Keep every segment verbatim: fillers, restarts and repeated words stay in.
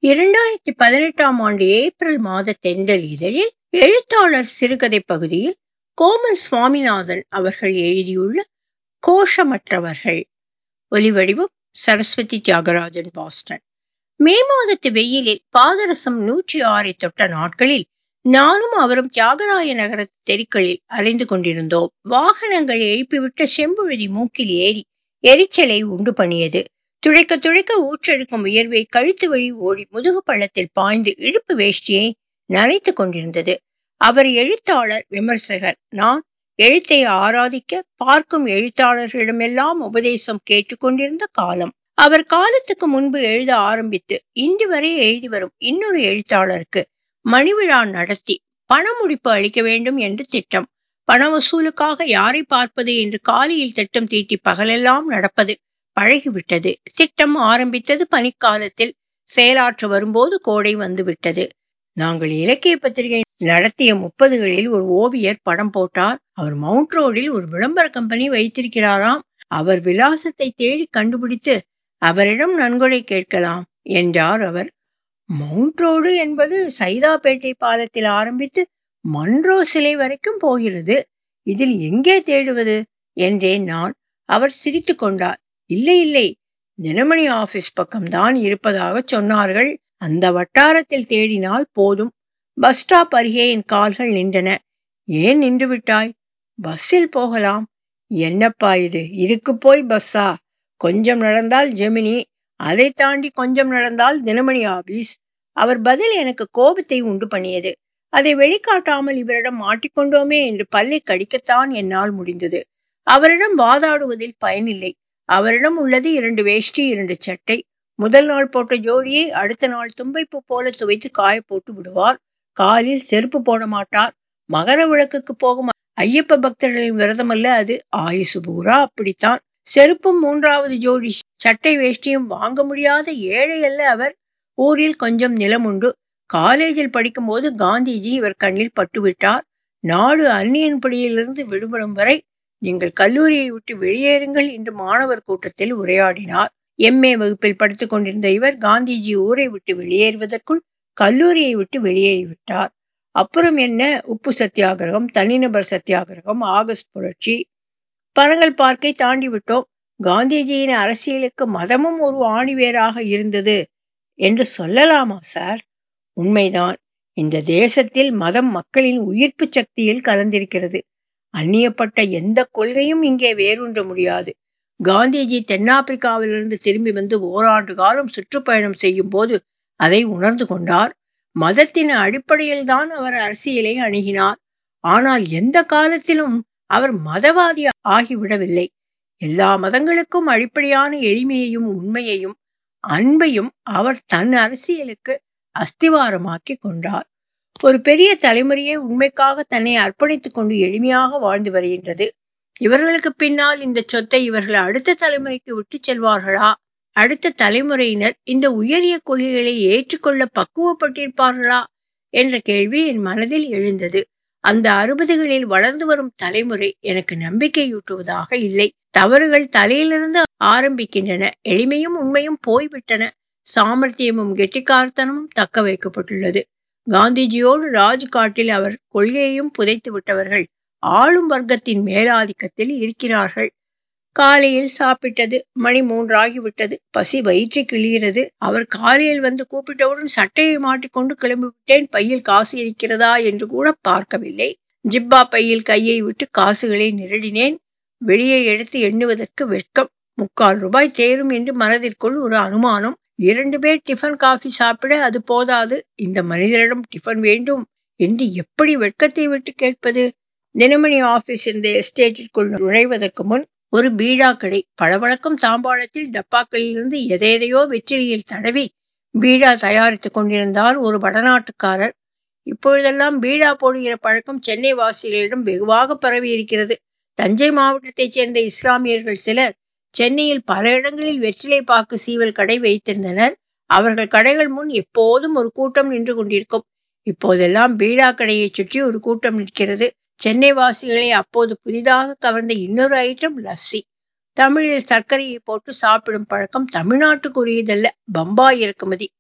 இரண்டாயிரத்து பதினெட்டாம் ஆண்டு ஏப்ரல் மாத தென்றல் இதழில் எழுத்தாளர் சிறுகதை பகுதியில் கோமல் சுவாமிநாதன் அவர்கள் எழுதியுள்ள கோஷமற்றவர்கள். ஒலிவடிவம் சரஸ்வதி தியாகராஜன், பாஸ்டன். மே மாதத்து வெயிலில் பாதரசம் நூற்றி ஆறை தொட்ட நாட்களில் நானும் அவரும் தியாகராய நகர தெருக்களில் அலைந்து கொண்டிருந்தோம். வாகனங்கள் எழுப்பிவிட்ட செம்புழுதி மூக்கில் ஏறி எரிச்சலை உண்டு பண்ணியது. துடைக்க துடைக்க ஊற்றெடுக்கும் உயர்வை கழுத்து வழி ஓடி முதுகு பள்ளத்தில் பாய்ந்து இழுப்பு வேஷ்டியை நனைத்து கொண்டிருந்தது. அவர் எழுத்தாளர், விமர்சகர். நான் எழுத்தை ஆராதிக்க பார்க்கும் எழுத்தாளர்களிடமெல்லாம் உபதேசம் கேட்டுக்கொண்டிருந்த காலம். அவர் காலத்துக்கு முன்பு எழுத ஆரம்பித்து இன்று வரை எழுதி வரும் இன்னொரு எழுத்தாளருக்கு மணிவிழா நடத்தி பண முடிப்பு அளிக்க வேண்டும் என்று திட்டம். பண வசூலுக்காக யாரை பார்ப்பது என்று காலையில் திட்டம் தீட்டி பகலெல்லாம் நடப்பது பழகிவிட்டது. திட்டம் ஆரம்பித்தது பனிக்காலத்தில், செயலாற்ற வரும்போது கோடை வந்துவிட்டது. நாங்கள் இலக்கிய பத்திரிகை நடத்திய முப்பதுகளில் ஒரு ஓவியர் படம் போட்டார். அவர் மவுண்ட் ரோடில் ஒரு விளம்பர கம்பெனி வைத்திருக்கிறாராம். அவர் விலாசத்தை தேடி கண்டுபிடித்து அவரிடம் நன்கொடை கேட்கலாம் என்றார் அவர். மவுண்ட் ரோடு என்பது சைதாப்பேட்டை பாலத்தில் ஆரம்பித்து மன்றோ சிலை வரைக்கும் போகிறது. இதில் எங்கே தேடுவது என்றேன் நான். அவர் சிரித்து கொண்டார். இல்லை இல்லை, தினமணி ஆபீஸ் பக்கம்தான் இருப்பதாக சொன்னார்கள். அந்த வட்டாரத்தில் தேடினால் போதும். பஸ் ஸ்டாப் அருகே என் கால்கள் நின்றன. ஏன் நின்று விட்டாய்? பஸ்ஸில் போகலாம். என்னப்பா இது, இதுக்கு போய் பஸ்ஸா? கொஞ்சம் நடந்தால் ஜெமினி, அதை தாண்டி கொஞ்சம் நடந்தால் தினமணி ஆபீஸ். அவர் பதில் எனக்கு கோபத்தை உண்டு பண்ணியது. அதை வெளிக்காட்டாமல் இவரிடம் மாட்டிக்கொண்டோமே என்று பல்லை கடிக்கத்தான் என்னால் முடிந்தது. அவரிடம் வாதாடுவதில் பயனில்லை. அவரிடம் உள்ளது இரண்டு வேஷ்டி, இரண்டு சட்டை. முதல் நாள் போட்ட ஜோடியை அடுத்த நாள் தும்பைப்பு போல துவைத்து காய போட்டு விடுவார். காலில் செருப்பு போட மாட்டார். மகர விளக்குக்கு போகும் ஐயப்ப பக்தர்களின் விரதம் அல்ல அது. ஆயுசு பூரா அப்படித்தான். செருப்பும் மூன்றாவது ஜோடி சட்டை வேஷ்டியும் வாங்க முடியாத ஏழை அல்ல அவர். ஊரில் கொஞ்சம் நிலம் உண்டு. காலேஜில் படிக்கும் போது காந்திஜி இவர் கண்ணில் பட்டுவிட்டார். நாடு அந்நியன் பிடியிலிருந்து விடுபடும் வரை நீங்கள் கல்லூரியை விட்டு வெளியேறுங்கள் என்று மாணவர் கூட்டத்தில் உரையாடினார். எம்ஏ வகுப்பில் படித்துக் கொண்டிருந்த இவர் காந்திஜி ஊரை விட்டு வெளியேறுவதற்குள் கல்லூரியை விட்டு வெளியேறிவிட்டார். அப்புறம் என்ன, உப்பு சத்தியாகிரகம், தனிநபர் சத்தியாகிரகம், ஆகஸ்ட் புரட்சி, பனங்கல் பார்க்கை தாண்டி விட்டோம். காந்திஜியின் அரசியலுக்கு மதமும் ஒரு ஆணிவேராக இருந்தது என்று சொல்லலாமா சார்? உண்மைதான். இந்த தேசத்தில் மதம் மக்களின் உயிர்ப்பு சக்தியில் கலந்திருக்கிறது. அந்நியப்பட்ட எந்த கொள்கையும் இங்கே வேரூன்ற முடியாது. காந்திஜி தென்னாப்பிரிக்காவிலிருந்து திரும்பி வந்து ஓராண்டு காலம் சுற்றுப்பயணம் செய்யும் போது அதை உணர்ந்து கொண்டார். மதத்தின் அடிப்படையில் தான் அவர் அரசியலை அணுகினார். ஆனால் எந்த காலத்திலும் அவர் மதவாதி ஆகிவிடவில்லை. எல்லா மதங்களுக்கும் அடிப்படையான எளிமையையும் உண்மையையும் அன்பையும் அவர் தன் அரசியலுக்கு அஸ்திவாரமாக்கி கொண்டார். ஒரு பெரிய தலைமுறையே உண்மைக்காக தன்னை அர்ப்பணித்துக் கொண்டு எளிமையாக வாழ்ந்து வருகின்றது. இவர்களுக்கு பின்னால் இந்த சொத்தை இவர்கள் அடுத்த தலைமுறைக்கு விட்டு செல்வார்களா? அடுத்த தலைமுறையினர் இந்த உயரிய கொள்கைகளை ஏற்றுக்கொள்ள பக்குவப்பட்டிருப்பார்களா என்ற கேள்வி என் மனதில் எழுந்தது. அந்த அறுபதுகளில் வளர்ந்து வரும் தலைமுறை எனக்கு நம்பிக்கையூட்டுவதாக இல்லை. தவறுகள் தலையிலிருந்து ஆரம்பிக்கின்றன. எளிமையும் உண்மையும் போய்விட்டன. சாமர்த்தியமும் கெட்டிக்காரத்தனமும் தக்க வைக்கப்பட்டுள்ளது. காந்திஜியோடு ராஜ்காட்டில் அவர் கொள்கையையும் புதைத்து விட்டவர்கள் ஆளும் வர்க்கத்தின் மேலாதிக்கத்தில் இருக்கிறார்கள். காலையில் சாப்பிட்டது. மணி மூன்றாகிவிட்டது. பசி வயிற்றை கிழிகிறது. அவர் காலையில் வந்து கூப்பிட்டவுடன் சட்டையை மாட்டிக்கொண்டு கிளம்பிவிட்டேன். பையில் காசு இருக்கிறதா என்று கூட பார்க்கவில்லை. ஜிப்பா பையில் கையை விட்டு காசுகளை நிரடினேன். வெளியே எடுத்து எண்ணுவதற்கு வெட்கம். முக்கால் ரூபாய் தேரும் என்று மனதிற்குள் ஒரு அனுமானம். இரண்டு பேர் டிஃபன் காஃபி சாப்பிட அது போதாது. இந்த மனிதரிடம் டிஃபன் வேண்டும் என்று எப்படி வெட்கத்தை விட்டு கேட்பது? தினமணி ஆபீஸ் இந்த எஸ்டேட்டிற்குள் நுழைவதற்கு முன் ஒரு பீடா கடை. பளபளக்கும் தாம்பாளத்தில் டப்பாக்களிலிருந்து எதையதையோ வெற்றிலையில் தடவி பீடா தயாரித்துக் கொண்டிருந்தார் ஒரு வடநாட்டுக்காரர். இப்பொழுதெல்லாம் பீடா போடுகிற பழக்கம் சென்னை வாசிகளிடம் வெகுவாக பரவி இருக்கிறது. தஞ்சை மாவட்டத்தைச் சேர்ந்த இஸ்லாமியர்கள் சிலர் சென்னையில் பல இடங்களில் வெற்றிலை பாக்கு சீவல் கடை வைத்திருந்தனர். அவர்கள் கடைகள் முன் எப்போதும் ஒரு கூட்டம் நின்று கொண்டிருக்கும். இப்போதெல்லாம் பீடா கடையை சுற்றி ஒரு கூட்டம் நிற்கிறது. சென்னை வாசிகளை அப்போது புதிதாக கவர்ந்த இன்னொரு ஐட்டம் லஸ்ஸி. தமிழில் சர்க்கரையை போட்டு சாப்பிடும் பழக்கம் தமிழ்நாட்டுக்குரியதல்ல, பம்பாய் இறக்குமதி.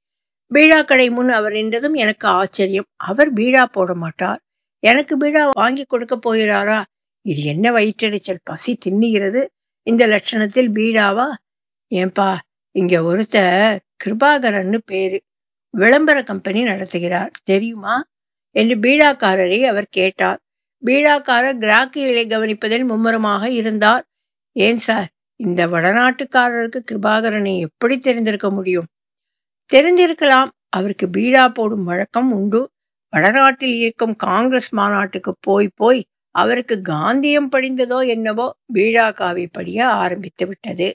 பீடா கடை முன் அவர் நின்றதும் எனக்கு ஆச்சரியம். அவர் பீடா போட மாட்டார், எனக்கு பீடா வாங்கி கொடுக்க போகிறாரா? இது என்ன வயிற்றெரிச்சல்! பசி தின்னுகிறது, இந்த லட்சணத்தில் பீடாவா? ஏன்பா, இங்க ஒருத்தர் கிருபாகரன்னு பேரு, விளம்பர கம்பெனி நடத்துகிறார், தெரியுமா என்று பீடாக்காரரை அவர் கேட்டார். பீடாக்காரர் கிராக்கிகளை கவனிப்பதில் மும்முரமாக இருந்தார். ஏன் சார், இந்த வடநாட்டுக்காரருக்கு கிருபாகரனை எப்படி தெரிந்திருக்க முடியும்? தெரிந்திருக்கலாம், அவருக்கு பீடா போடும் வழக்கம் உண்டு. வடநாட்டில் இருக்கும் காங்கிரஸ் மாநாட்டுக்கு போய் போய் அவருக்கு காந்தியம் படிந்ததோ என்னவோ, பீடா காவி படிய ஆரம்பித்து விட்டது.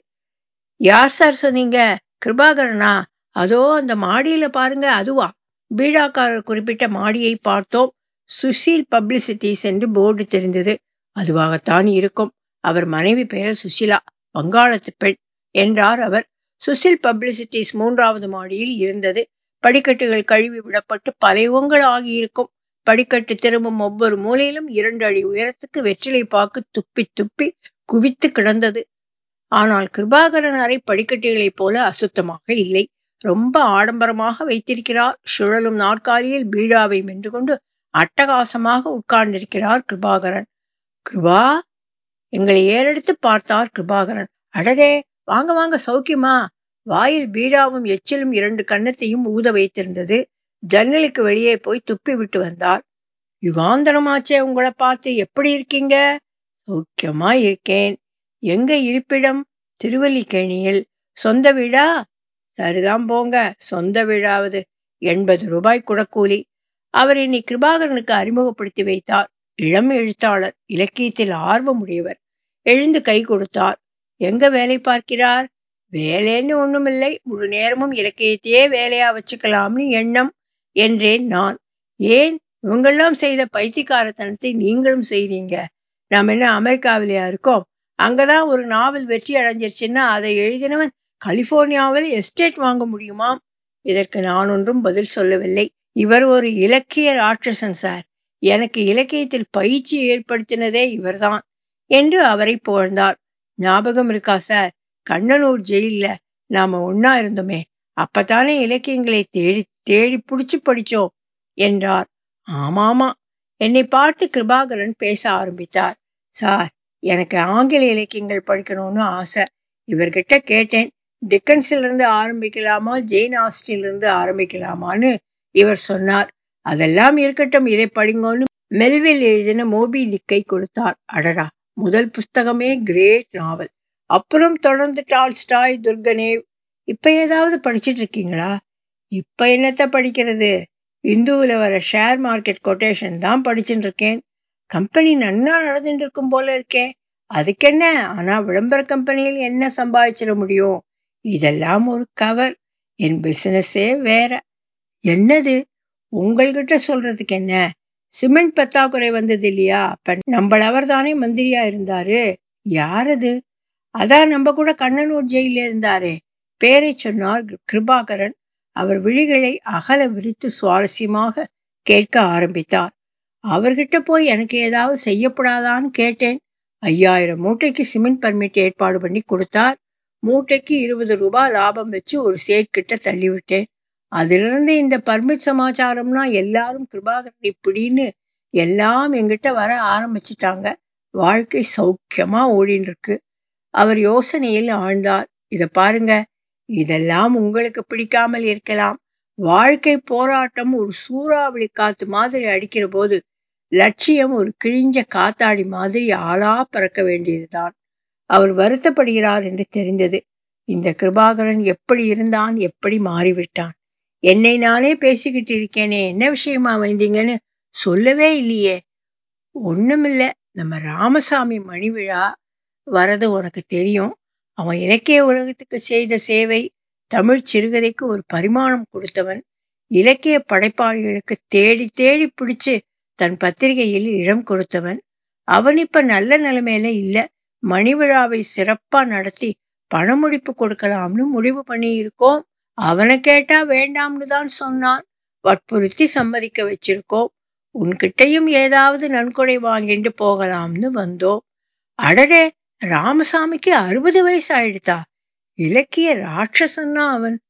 யார் சார் சொன்னீங்க? கிருபாகரனா? அதோ அந்த மாடியில பாருங்க, அதுவா? பீடாக்காரர் குறிப்பிட்ட மாடியை பார்த்தோம். சுஷீல் பப்ளிசிட்டிஸ் என்று போர்டு தெரிந்தது. அதுவாகத்தான் இருக்கும். அவர் மனைவி பெயர் சுஷிலா, வங்காளத்து பெண் என்றார் அவர். சுஷில் பப்ளிசிட்டிஸ் மூன்றாவது மாடியில் இருந்தது. படிக்கட்டுகள் கழுவி விடப்பட்டு பல யுகங்கள் ஆகியிருக்கும். படிக்கட்டு திரும்பும் ஒவ்வொரு மூலையிலும் இரண்டு அடி உயரத்துக்கு வெற்றிலை பாக்கு துப்பி துப்பி குவித்து கிடந்தது. ஆனால் கிருபாகரன் அறை படிக்கட்டுகளைப் போல அசுத்தமாக இல்லை, ரொம்ப ஆடம்பரமாக வைத்திருக்கிறார். சுழலும் நாற்காலியில் பீடாவை மென்று கொண்டு அட்டகாசமாக உட்கார்ந்திருக்கிறார் கிருபாகரன். கிருபா, எங்களை ஏறெடுத்து பார்த்தார் கிருபாகரன். அடடே, வாங்க வாங்க, சௌக்கியமா? வாயில் பீடாவும் எச்சிலும் இரண்டு கன்னத்தையும் ஊத வைத்திருந்தது. ஜன்னலுக்கு வெளியே போய் துப்பி விட்டு வந்தார். யுகாந்தரமாச்சே உங்களை பார்த்து, எப்படி இருக்கீங்க? சௌக்கியமா இருக்கேன். எங்க இருப்பிடம்? திருவல்லிக்கேணியில். சொந்த வீடா? சரிதான் போங்க, சொந்த வீடாவது எண்பது ரூபாய் குடக்கூலி. அவர் என்னை கிருபாகரனுக்கு அறிமுகப்படுத்தி வைத்தார். இளம் எழுத்தாளர், இலக்கியத்தில் ஆர்வம் உடையவர். எழுந்து கை கொடுத்தார். எங்க வேலை பார்க்கிறார்? வேலைன்னு ஒண்ணுமில்லை, முழு நேரமும் இலக்கியத்தையே வேலையா வச்சுக்கலாம்னு எண்ணம் என்றேன் நான். ஏன், இவங்கெல்லாம் செய்த பைத்தியக்காரத்தனத்தை நீங்களும் செய்றீங்க? நாம் என்ன அமெரிக்காவிலேயா இருக்கோம்? அங்கதான் ஒரு நாவல் வெற்றி அடைஞ்சிருச்சுன்னா அதை எழுதினவன் கலிபோர்னியாவில் எஸ்டேட் வாங்க முடியுமாம். இதற்கு நான் ஒன்றும் பதில் சொல்லவில்லை. இவர் ஒரு இலக்கிய ராட்சசன் சார், எனக்கு இலக்கியத்தில் பயிற்சி ஏற்படுத்தினதே இவர்தான் என்று அவரை புகழ்ந்தார். ஞாபகம் இருக்கா சார், கண்ணனூர் ஜெயில நாம ஒன்னா இருந்தோமே, அப்பத்தானே இலக்கியங்களை தேடி தேடி புடிச்சு படிச்சோம் என்றார். ஆமாமா. என்னை பார்த்து கிருபாகரன் பேச ஆரம்பித்தார். சார், எனக்கு ஆங்கில இலக்கியங்கள் படிக்கணும்னு ஆசை. இவர்கிட்ட கேட்டேன், டிக்கன்ஸில் இருந்து ஆரம்பிக்கலாமா, ஜெயின் ஆஸ்டின்ல இருந்து ஆரம்பிக்கலாமான்னு. இவர் சொன்னார், அதெல்லாம் இருக்கட்டும், இதை படிங்கன்னு மெல்வில் எழுதின மோபி டிக்கை கொடுத்தார். அடடா, முதல் புஸ்தகமே கிரேட் நாவல். அப்புறம் தொடர்ந்து டால்ஸ்டாய், துர்கனேவ். இப்ப ஏதாவது படிச்சுட்டு இருக்கீங்களா? இப்ப என்னத்த படிக்கிறது, இந்துவுல வர ஷேர் மார்க்கெட் கொட்டேஷன் தான் படிச்சுட்டு இருக்கேன். கம்பெனி நன்னா நடந்துட்டு இருக்கும் போல இருக்கே. அதுக்கு என்ன, ஆனா விளம்பர கம்பெனியில் என்ன சம்பாதிச்சிட முடியும்? இதெல்லாம் ஒரு கவர், என் பிசினஸே வேற. என்னது? உங்கள்கிட்ட சொல்றதுக்கு என்ன? சிமெண்ட் பத்தாக்குறை வந்தது இல்லையா, அப்ப நம்மளவர் தானே மந்திரியா இருந்தாரு. யாரது? அதான் நம்ம கூட கண்ணனூர் ஜெயில இருந்தாரே. பேரை சொன்னார் கிருபாகரன். அவர் விழிகளை அகல விரித்து சுவாரஸ்யமாக கேட்க ஆரம்பித்தார். அவர்கிட்ட போய் எனக்கு ஏதாவது செய்யப்படாதான்னு கேட்டேன். ஐயாயிரம் மூட்டைக்கு சிமெண்ட் பர்மிட் ஏற்பாடு பண்ணி கொடுத்தார். மூட்டைக்கு இருபது ரூபாய் லாபம் வச்சு ஒரு சேட் கிட்ட தள்ளிவிட்டேன். அதிலிருந்து இந்த பர்மிட் சமாச்சாரம்னா எல்லாரும் கிருபாகரன் இப்படின்னு எல்லாம் எங்கிட்ட வர ஆரம்பிச்சுட்டாங்க. வாழ்க்கை சௌக்கியமா ஓடின்னு இருக்கு. அவர் யோசனையில் ஆழ்ந்தார். இத பாருங்க, இதெல்லாம் உங்களுக்கு பிடிக்காமல் இருக்கலாம். வாழ்க்கை போராட்டம் ஒரு சூறாவளி காத்து மாதிரி அடிக்கிற போது லட்சியம் ஒரு கிழிஞ்ச காத்தாடி மாதிரி ஆளா பறக்க வேண்டியதுதான். அவர் வருத்தப்படுகிறார் என்று தெரிந்தது. இந்த கிருபாகரன் எப்படி இருந்தான், எப்படி மாறிவிட்டான்? என்னை நானே பேசிக்கிட்டு இருக்கேனே, என்ன விஷயமா வந்தீங்கன்னு சொல்லவே இல்லையே. ஒண்ணுமில்ல, நம்ம ராமசாமி மணி விழா வரது உனக்கு தெரியும். அவன் இலக்கிய உலகத்துக்கு செய்த சேவை. தமிழ் சிறுகதைக்கு ஒரு பரிமாணம் கொடுத்தவன். இலக்கிய படைப்பாளிகளுக்கு தேடி தேடி பிடிச்சு தன் பத்திரிகையில் இடம் கொடுத்தவன். அவன் இப்ப நல்ல நிலைமையில இல்ல. மணி விழாவை சிறப்பா நடத்தி பணமுடிப்பு கொடுக்கலாம்னு முடிவு பண்ணி இருக்கோம். அவனை கேட்டா வேண்டாம்னு தான் சொன்னான். வற்புறுத்தி சம்மதிக்க வச்சிருக்கோம். உன்கிட்டையும் ஏதாவது நன்கொடை வாங்கிட்டு போகலாம்னு வந்தோம். அடடே, ராமசாமிக்கு அறுபது வயசு ஆயிடுதா? இலக்கிய ராட்சசன்னா அவன்.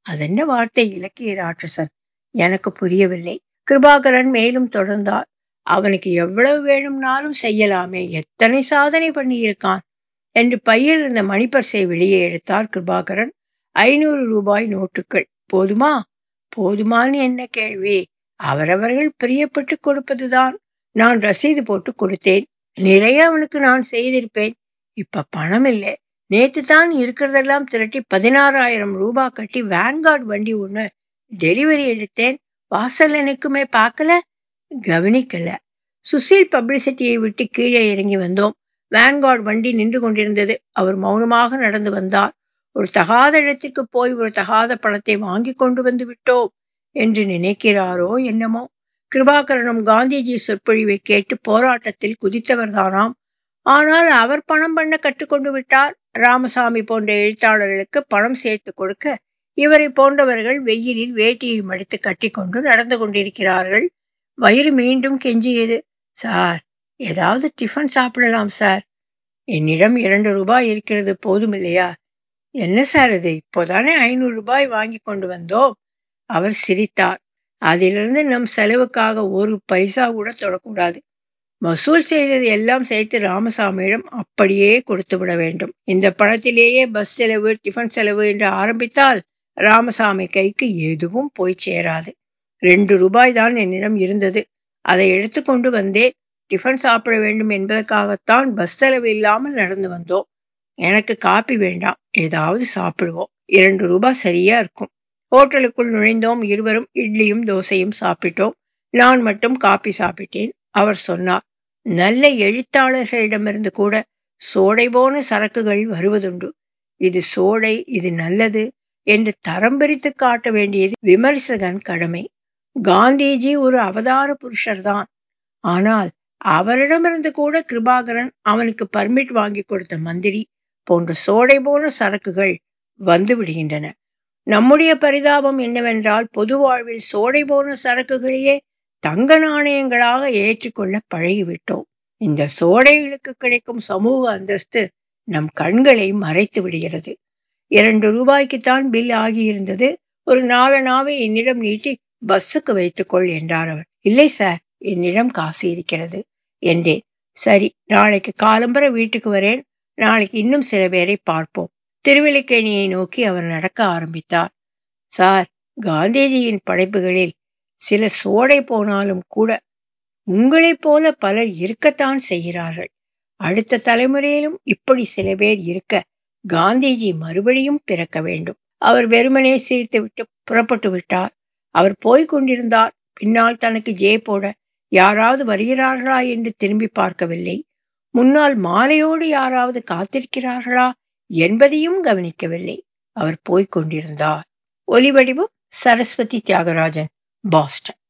அதென்ன வார்த்தை இலக்கிய ராட்சசன்? எனக்கு புரியவில்லை. கிருபாகரன் மேலும் தொடர்ந்தார். அவனுக்கு எவ்வளவு வேணும்னாலும் செய்யலாமே, எத்தனை சாதனை பண்ணியிருக்கான் என்று பையில் இருந்த மணிப்பர்சை வெளியே எடுத்தார் கிருபாகரன். ஐநூறு ரூபாய் நோட்டுகள். போதுமா? போதுமான்னு என்ன கேள்வி? அவரவர்கள் பிரியப்பட்டு கொடுப்பதுதான். நான் ரசீது போட்டு கொடுத்தேன். நிறைய அவனுக்கு நான் செய்திருப்பேன். இப்ப பணம் இல்லை. நேத்து தான் இருக்கிறதெல்லாம் திரட்டி பதினாறாயிரம் ரூபாய் கட்டி வேன்கார்டு வண்டி ஒண்ணு டெலிவரி எடுத்தேன். வாசல்ல நிக்குமே, பார்க்கல? கவனிக்கல. சுசீல் பப்ளிசிட்டியை விட்டு கீழே இறங்கி வந்தோம். வேன்கார்டு வண்டி நின்று கொண்டிருந்தது. அவர் மௌனமாக நடந்து வந்தார். ஒரு தகாத இடத்திற்கு போய் ஒரு தகாத பணத்தை வாங்கி கொண்டு வந்து விட்டோம் என்று நினைக்கிறாரோ என்னமோ. கிருபாகரனும் காந்திஜி சொற்பொழிவை கேட்டு போராட்டத்தில் குதித்தவர்தானாம். ஆனால் அவர் பணம் பண்ண கற்றுக்கொண்டு விட்டார். ராமசாமி போன்ற எழுத்தாளர்களுக்கு பணம் சேர்த்து கொடுக்க இவரை போன்றவர்கள் வெயிலில் வேட்டியை மடித்து கட்டி கொண்டு நடந்து கொண்டிருக்கிறார்கள். வயிறு மீண்டும் கெஞ்சியது. சார், ஏதாவது டிஃபன் சாப்பிடலாம் சார். என்னிடம் இரண்டு ரூபாய் இருக்கிறது, போதும் இல்லையா? என்ன சார் இது, இப்போதானே ஐநூறு ரூபாய் வாங்கி கொண்டு வந்தோம். அவர் சிரித்தார். அதிலிருந்து நம் செலவுக்காக ஒரு பைசா கூட தொடக்கூடாது. வசூல் செய்தது எல்லாம் சேர்த்து ராமசாமியிடம் அப்படியே கொடுத்து விட வேண்டும். இந்த பணத்திலேயே பஸ் செலவு, டிஃபன் செலவு என்று ஆரம்பித்தால் ராமசாமி கைக்கு எதுவும் போய் சேராது. ரெண்டு ரூபாய் தான் என்னிடம் இருந்தது. அதை எடுத்து கொண்டு வந்தேன். டிஃபன் சாப்பிட வேண்டும் என்பதற்காகத்தான் பஸ் செலவு இல்லாமல் நடந்து வந்தோம். எனக்கு காப்பி வேண்டாம், ஏதாவது சாப்பிடுவோம். இரண்டு ரூபாய் சரியா இருக்கும். ஹோட்டலுக்குள் நுழைந்தோம். இருவரும் இட்லியும் தோசையும் சாப்பிட்டோம். நான் மட்டும் காப்பி சாப்பிட்டேன். அவர் சொன்னார், நல்ல எழுத்தாளர்களிடமிருந்து கூட சோடை போன சரக்குகள் வருவதுண்டு. இது சோடை, இது நல்லது என்று தரம் பிரித்து காட்ட வேண்டியது விமர்சகன் கடமை. காந்திஜி ஒரு அவதார புருஷர்தான். ஆனால் அவரிடமிருந்து கூட கிருபாகரன், அவனுக்கு பர்மிட் வாங்கி கொடுத்த மந்திரி போன்ற சோடை போன சரக்குகள் வந்து விடுகின்றன. நம்முடைய பரிதாபம் என்னவென்றால், பொது வாழ்வில் சோடை போன சரக்குகளையே தங்க நாணயங்களாக ஏற்றுக்கொள்ள பழகிவிட்டோம். இந்த சோடைகளுக்கு கிடைக்கும் சமூக அந்தஸ்து நம் கண்களை மறைத்து விடுகிறது. இரண்டு ரூபாய்க்குத்தான் பில் ஆகியிருந்தது. ஒரு நாலனாவை என்னிடம் நீட்டி பஸ்ஸுக்கு வைத்துக்கொள் என்றார் அவர். இல்லை சார், என்னிடம் காசு இருக்கிறது என்றேன். சரி, நாளைக்கு காலம்பர வீட்டுக்கு வரேன். நாளைக்கு இன்னும் சில பேரை பார்ப்போம். திருவல்லிக்கேணியை நோக்கி அவர் நடக்க ஆரம்பித்தார். சார், காந்திஜியின் படைப்புகளில் சில சோடை போனாலும் கூட உங்களைப் போல பலர் இருக்கத்தான் செய்கிறார்கள். அடுத்த தலைமுறையிலும் இப்படி சில பேர் இருக்க காந்திஜி மறுபடியும் பிறக்க வேண்டும். அவர் வெறுமனே சிரித்து விட்டு புறப்பட்டு விட்டார். அவர் போய்க் கொண்டிருந்தார். பின்னால் தனக்கு ஜே போட யாராவது வருகிறார்களா என்று திரும்பி பார்க்கவில்லை. முன்னால் மாலையோடு யாராவது காத்திருக்கிறார்களா என்பதையும் கவனிக்கவில்லை. அவர் போய்க் கொண்டிருந்தார். ஒலிவடிவம் சரஸ்வதி தியாகராஜன், பாஸ்டன்.